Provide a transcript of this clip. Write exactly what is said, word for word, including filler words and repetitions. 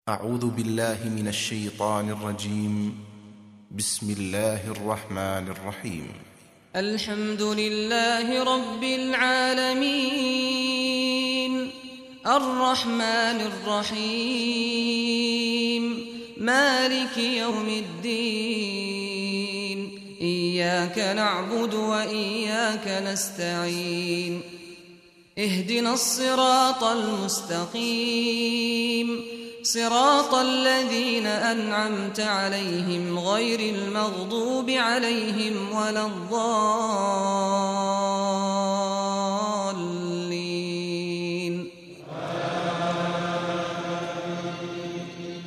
أعوذ بالله من الشيطان الرجيم. بسم الله الرحمن الرحيم. الحمد لله رب العالمين، الرحمن الرحيم، مالك يوم الدين، إياك نعبد وإياك نستعين، اهدنا الصراط المستقيم، صراط الذين أنعمت عليهم غير المغضوب عليهم ولا الضالين.